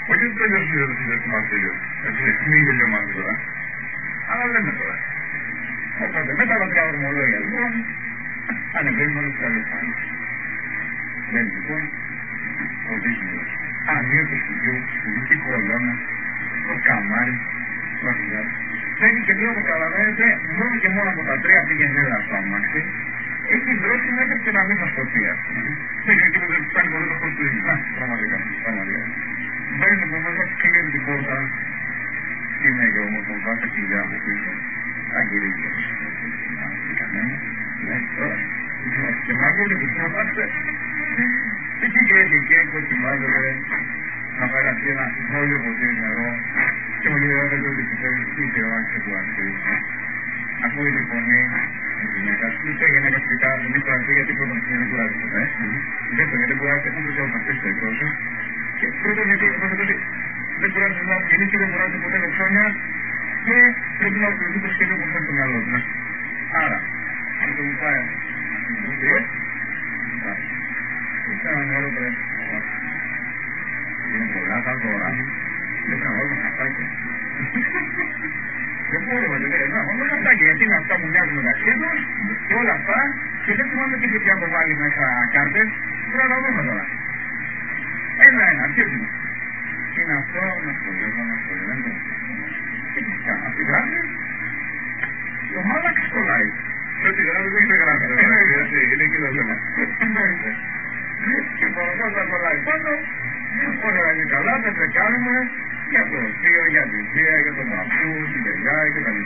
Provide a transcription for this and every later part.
Όχι ότι τελειώσει το συνέστημα αυτήλιο. Έτσι, μην τελειωμάται τώρα. Αλλά λέμε τώρα. Οπότε με τα λατριά ορμολόγια λοιπόν, ανεβαίνουμε όλες τις άλλες πάνε. Λέει λοιπόν, ο Δίσμιος, ανίω του σπιτιού, η κολόνα, το καμάρι, το αρχηγάρι. Θέλει και λίγο καταλαβαίνετε, μόνο και μόνο από τα τρία πήγαινε έλα στο αμάξι, έχει δρώσει μέχρι και να μην μας ποτία. Δεν είναι εκεί που δεν φτάνει πολύ το χώρο του ίδιου. Πραγματικά, πραγματικά. Μπαίνει από μέσα, κλείνει την πόρτα, είναι και όμως ο βάκα κοιλιά από πίσω, αγγυρίζει κανένα, τώρα, και μάγωνε που συνοπάστε. Εκεί και κοκκιμάζεται, να παραστεί ένα βόλιο ποτήρι νερό και μου λέει ότι δεν είτε ο άξιο του άξιου. Ακούει τη φωνή της γυναίκας, ούτε η γυναίκα φυσικά δεν κουράζει γιατί πρώτον δεν κουράζει ποτέ. Δεύτερον γιατί κουράζει ούτε και όταν πέσει το εκδόσει. Και πρώτον γιατί δεν κουράζει να γεννήσει και δεν κουράζει ποτέ με ψώνια και πρέπει να οποιοδήποτε το σχέδιο που θέλει το μυαλό του. Άρα, αν το μου πάει είναι ένα νερό πρέπει. Είναι πολλά τα δώρα. Δεν θα βάλουμε χαρτάκια. Δεν μπορούμε να βάλουμε χαρτάκια γιατί είναι αυτά που μοιάζουν μεταξύ τους και όλα αυτά και δεν θυμάμαι τι παιδιά το βάλει μέσα κάρτες. Πρέπει να τα δούμε τώρα. Ένα-ένα, αρχίζουμε. Είναι αυτό, να στο λέω. Και τι κάνει, αυτή γράφει. Το μάλαξ κολλάει. Πρέπει να γράφει, δεν είναι γράφει. Είναι εκεί το θέμα. Και προφανώς θα κολλάει πάνω, όλα είναι καλά, τα τρεκάρουμε για το ωστείο, για την θεία, για τον παππού, την παιδιά κτλ.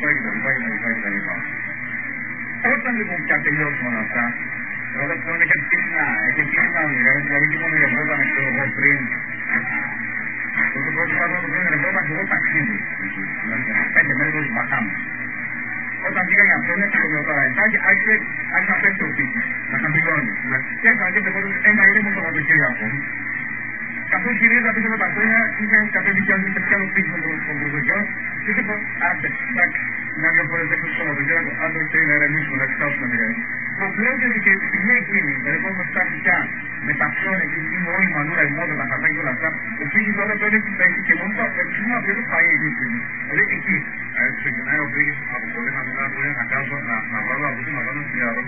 Όταν λοιπόν πια τελειώσουμε όλα αυτά, όταν πλέον έχει αρχίσει να ονειρεύεται, δηλαδή τι μόνο ερχόταν εγώ πριν, το πρώτο πράγμα το πριν ερχόταν εγώ ταξίδι, 5 μέρες στους Μπαχάμες. Όταν πήγα για αυτό, έτσι το λέω τώρα εντάκι, άρχισε να πέφτει ο πίκης, να χαμηλώνει. Και έφτανε και πεπόδος ένα ήρεμο Σαββατοκύριακο. Καθώς γυρίζα πίσω με τα χρόνια, είχαν κατέβει κι άλλοι σε πιάνω πίκης των προσοχιών και είπα, άντε, εντάξει, μια δυο φορές έξω στο Σαββατοκύριακο, άντε και να ηρεμήσουμε, να εξετάσουμε λίγα. Προβλέπεται και τη στιγμή εκείνη, δηλαδή πώς θα φτάσει πια με τα ψώνια και είναι όλη η μανούρα, η μόδα, τα χαρτάκια και όλα αυτά, ο πίκης τώρα το έχει πέσει και μόνο το απευθύνουμε από το φαΐ εκείνη. Δηλαδή εκεί. Ξεκινάει ο πίκης από πολύ χαμηλά που είναι να κάτσω να βάλω από εκεί να βάλω στην ιαρό.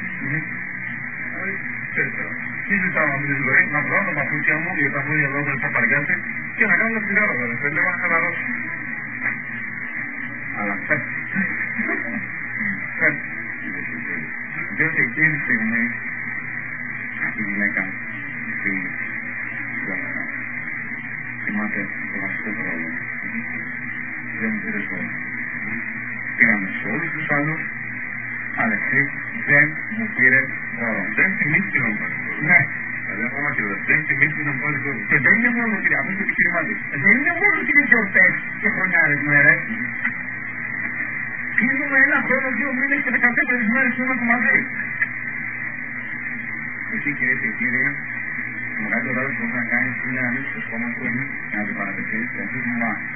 Τι ζητάω αυτή τη ζωή, να βγάλω τα παπούτσια μου για τα φούρια εδώ που θα παριάσει και να κάνω το τσιγάρο βέβαια. Δεν λέω να χαλαρώσω. Αλλά φέτει. Διότι εκείνη τη στιγμή η γυναίκα θυμάται το βασικό πρόβλημα. Δεν μου πήρε όλο. Πήγαμε σε όλους τους άλλους, αλλά εσύ δεν μου πήρε όλο. Δεν θυμήθηκε όμως. Ναι. Δηλαδή ακόμα και δεν θυμήθηκε να μου πάρει όλο. Και δεν είναι μόνο κύριε, αυτό είναι το επιχείρημά του. Δεν είναι μόνο κύριε γιορτές και χρονιάρες μέρες. Κλείνουμε ένα χρόνο, 2 μήνες και 14 μέρες που είμαστε μαζί. Εκεί κυρίες και κύριοι, το μεγαλύτερο ρόλο που μπορεί να κάνει είναι να ανοίξει το στόμα του και να το παραπετύχει και να πει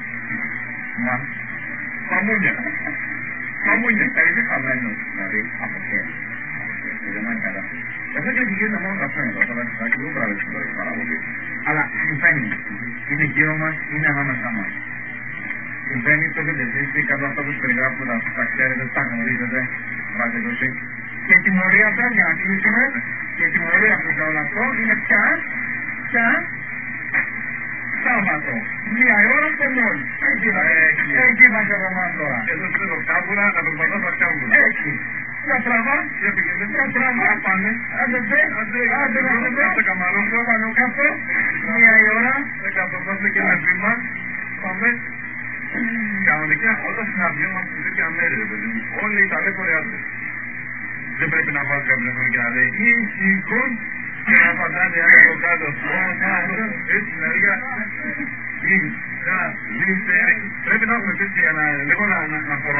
Μαμούνια, καλή χαμένος, δηλαδή από χέρι. Δεν είναι καλά. Αυτό και γίνεται μόνο τα φαίνεται, όταν θα έχει λίγο πράγμα στην παραγωγή. Αλλά συμβαίνει, είναι γύρω μας, είναι ανάμεσά μας. Συμβαίνει, το έχετε ζήσει, κάτω αυτά που περιγράφουμε, τα ξέρετε, τα γνωρίζετε, βάζετε το σύν. Και η τιμωρία αυτά, για να κλείσουμε, και η τιμωρία που σε όλο αυτό είναι πια Σάββατο, 1 ώρα στο μόλι. Εκεί θα σε ρωμάς τώρα. Εδώ στο κάβουρα, να προσπαθώ να κάβουρα. Έτσι. Να τραβά, πάμε. Άντε να το καμαρό, το πάνω κάτω. 1 ώρα, θα καθόμαστε και να βήμα. Πάμε. Κανονικά, όταν συναντιόμαστε σε τέτοια μέρη, όλοι οι ταλέποροι άντρες. Δεν πρέπει να βάζει κάποιο τηλέφωνο και να λέει ήσυχον και να απαντάνε από κάτω. Έτσι να λέγα πρέπει να έχουμε τέτοια λίγο να χωράμε.